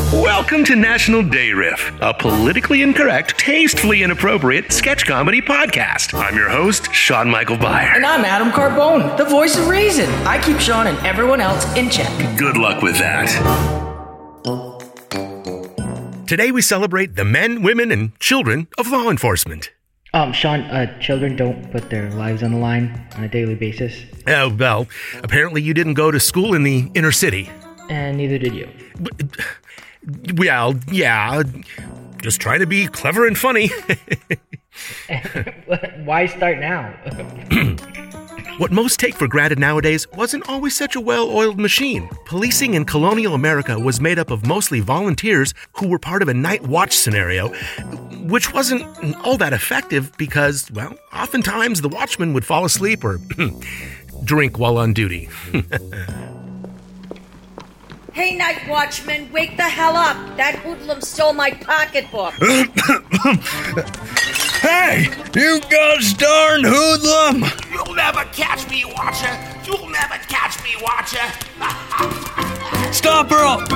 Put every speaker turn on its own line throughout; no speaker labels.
Welcome to National Day Riff, a politically incorrect, tastefully inappropriate sketch comedy podcast. I'm your host, Sean Michael Byer.
And I'm Adam Carbone, the voice of reason. I keep Sean and everyone else in check.
Good luck with that. Today we celebrate the men, women, and children of law enforcement.
Sean, children don't put their lives on the line on a daily basis.
Well, apparently you didn't go to school in the inner city.
And neither did you.
Well, yeah, just trying to be clever and funny.
Why start now?
What most take for granted nowadays wasn't always such a well-oiled machine. Policing in colonial America was made up of mostly volunteers who were part of a night watch scenario, which wasn't all that effective because, well, oftentimes the watchman would fall asleep or drink while on duty.
Hey, night watchman, wake the hell up. That hoodlum stole my pocketbook.
Hey, you gosh darn hoodlum!
You'll never catch me, Watcher. You'll never catch me, Watcher.
Stop her up!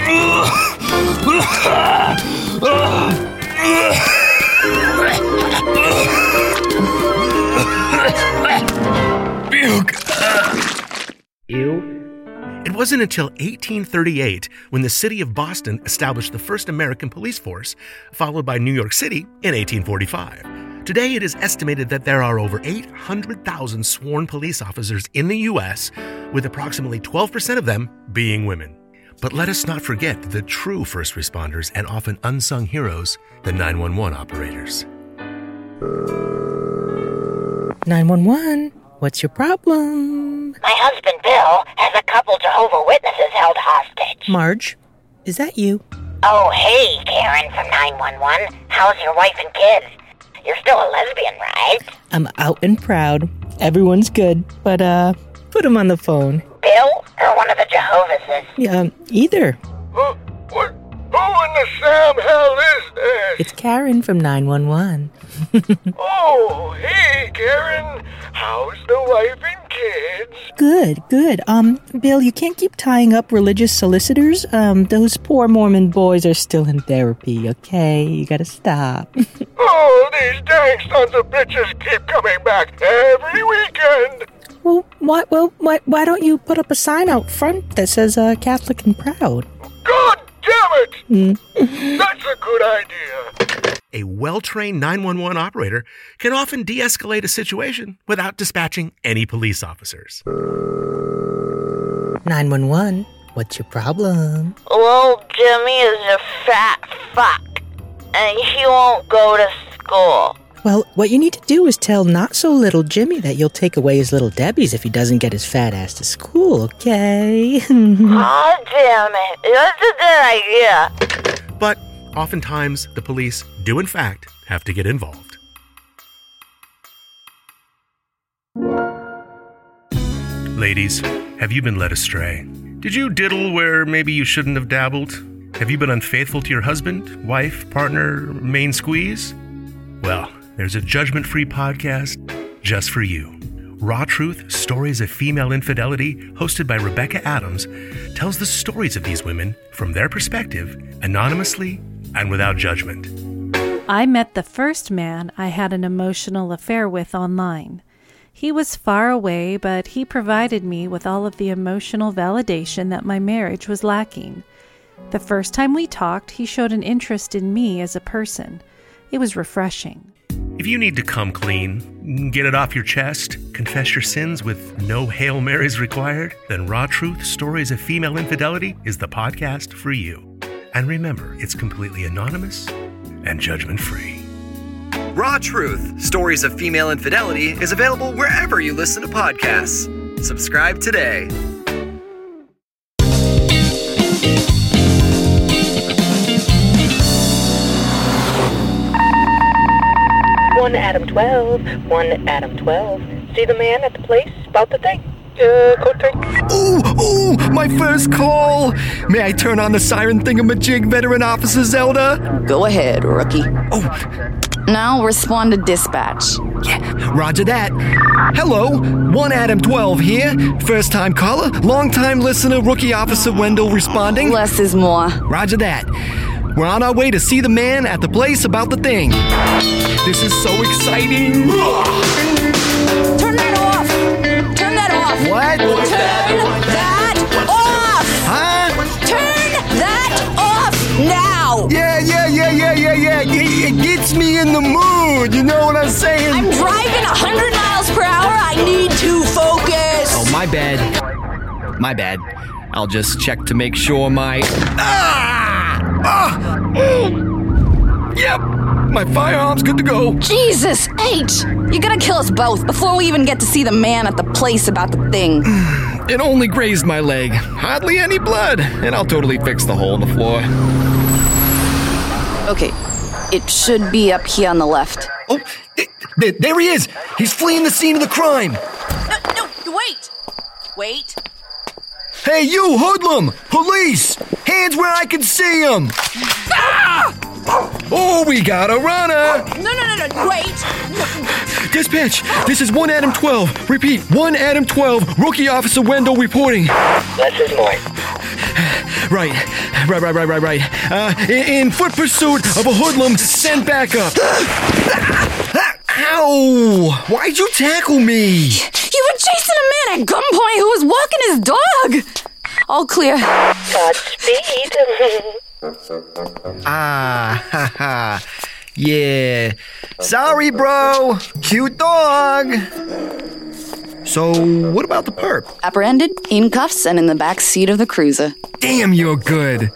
Ew.
It wasn't until 1838 when the city of Boston established the first American police force, followed by New York City in 1845. Today, it is estimated that there are over 800,000 sworn police officers in the U.S., with approximately 12% of them being women. But let us not forget the true first responders and often unsung heroes, the 911 operators.
911, what's your problem?
My husband, Bill, has a couple Jehovah's Witnesses held hostage.
Marge, is that you?
Oh, hey, Karen from 911. How's your wife and kids? You're still a lesbian, right?
I'm out and proud. Everyone's good, but, put him on the phone.
Bill or one of the Jehovah's?
Yeah, either.
Who in the Sam hell is this?
It's Karen from 911.
Oh, hey, Karen. How's the wife and kids?
Good. Bill, you can't keep tying up religious solicitors. Those poor Mormon boys are still in therapy, okay? You gotta stop.
Oh, these dang sons of bitches keep coming back every weekend.
Well, why don't you put up a sign out front that says, Catholic and proud?
God damn it! That's a good idea.
A well-trained 911 operator can often de-escalate a situation without dispatching any police officers.
911, what's your problem?
Well, Jimmy is a fat fuck, and he won't go to school.
Well, what you need to do is tell not-so-little Jimmy that you'll take away his little Debbie's if he doesn't get his fat ass to school, okay?
Oh, damn it. That's a good idea.
But oftentimes, the police do in fact have to get involved. Ladies, have you been led astray? Did you diddle where maybe you shouldn't have dabbled? Have you been unfaithful to your husband, wife, partner, main squeeze? Well, there's a judgment-free podcast just for you. Raw Truth, Stories of Female Infidelity, hosted by Rebecca Adams, tells the stories of these women from their perspective, anonymously and without judgment.
I met the first man I had an emotional affair with online. He was far away, but he provided me with all of the emotional validation that my marriage was lacking. The first time we talked, he showed an interest in me as a person. It was refreshing.
If you need to come clean, get it off your chest, confess your sins with no Hail Marys required, then Raw Truth, Stories of Female Infidelity is the podcast for you. And remember, it's completely anonymous and judgment-free.
Raw Truth, Stories of Female Infidelity is available wherever you listen to podcasts. Subscribe today.
One Adam 12. See the man at the place about the thing?
Ooh, my first call! May I turn on the siren thingamajig, veteran officer Zelda?
Go ahead, rookie.
Oh,
Now respond to dispatch.
Yeah, roger that. Hello, 1 Adam 12 here. First time caller, long time listener, Rookie Officer Wendell responding.
Less is more.
Roger that. We're on our way to see the man at the place about the thing. This is so exciting.
Turn that off! Turn that off!
What?
Turn that off!
Huh?
Turn that off now!
Yeah. It gets me in the mood. You know what I'm saying?
I'm driving 100 miles per hour. I need to focus.
Oh, my bad. I'll just check to make sure my... Yep, my firearm's good to go.
Jesus H! You're gonna kill us both before we even get to see the man at the place about the thing.
It only grazed my leg. Hardly any blood. And I'll totally fix the hole in the floor.
Okay, it should be up here on the left.
Oh, there he is. He's fleeing the scene of the crime.
No, wait.
Hey, you hoodlum! Police! Hands where I can see them! Ah! Oh, we got a runner!
No, wait!
Dispatch, this is 1 Adam 12. Repeat, 1 Adam 12. Rookie Officer Wendell reporting.
Less is more.
Right. In foot pursuit of a hoodlum, send backup. Ow! Why'd you tackle me?
You were chasing a man at gunpoint who was walking his dog. All clear.
Godspeed.
Yeah. Sorry, bro. Cute dog. So, what about the perp?
Apprehended, in cuffs, and in the back seat of the cruiser.
Damn, you're good.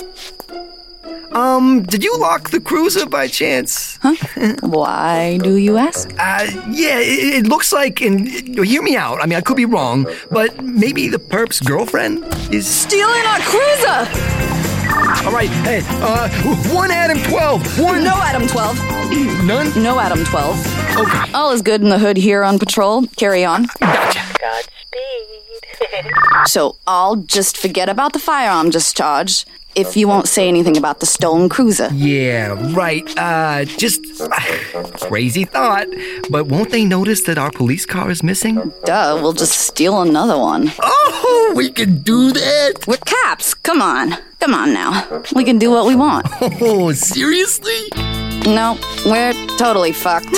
Did you lock the cruiser by chance?
Huh? Why do you ask?
Yeah, it looks like, and hear me out, I mean, I could be wrong, but maybe the perp's girlfriend is...
Stealing our cruiser!
All right, hey, 1 Adam 12.
No Adam 12.
None?
No Adam 12.
Okay.
All is good in the hood here on patrol. Carry on.
Gotcha.
Godspeed.
So I'll just forget about the firearm discharge if you won't say anything about the stolen cruiser.
Yeah, right. Just crazy thought. But won't they notice that our police car is missing?
Duh, we'll just steal another one.
Oh, we can do that?
We're cops. Come on now. We can do what we want.
Oh, seriously?
No, we're totally fucked.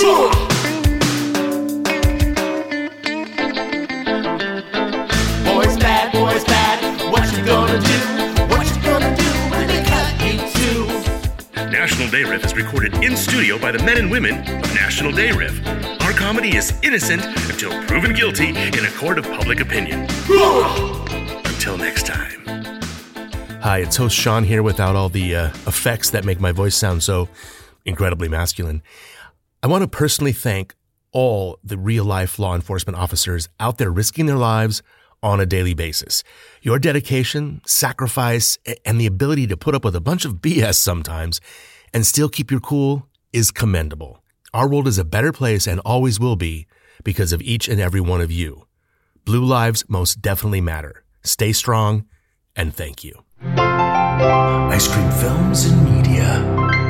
Boys bad, what you gonna do? What you gonna do when they cut you too?
National Day Riff is recorded in studio by the men and women of National Day Riff. Our comedy is innocent until proven guilty in a court of public opinion. Until next time. Hi, it's host Sean here without all the effects that make my voice sound so incredibly masculine. I want to personally thank all the real-life law enforcement officers out there risking their lives on a daily basis. Your dedication, sacrifice, and the ability to put up with a bunch of BS sometimes and still keep your cool is commendable. Our world is a better place and always will be because of each and every one of you. Blue lives most definitely matter. Stay strong, and thank you.
Ice Cream Films and Media.